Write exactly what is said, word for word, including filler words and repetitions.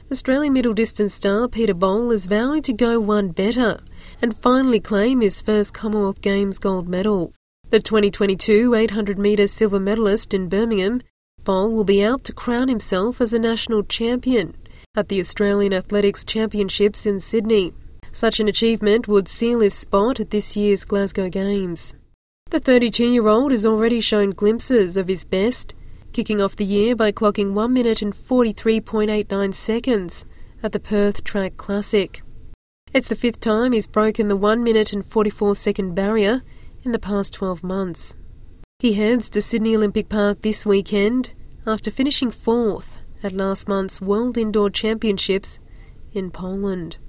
Australian middle distance star Peter Bol is vowing to go one better and finally claim his first Commonwealth Games gold medal. The twenty twenty-two eight hundred metre silver medalist in Birmingham, Bol will be out to crown himself as a national champion at the Australian Athletics Championships in Sydney. Such an achievement would seal his spot at this year's Glasgow Games. The thirty-two-year-old has already shown glimpses of his best, kicking off the year by clocking one minute and forty-three point eight nine seconds at the Perth Track Classic. It's the fifth time he's broken the one minute and forty-four second barrier in the past twelve months. He heads to Sydney Olympic Park this weekend after finishing fourth at last month's World Indoor Championships in Poland.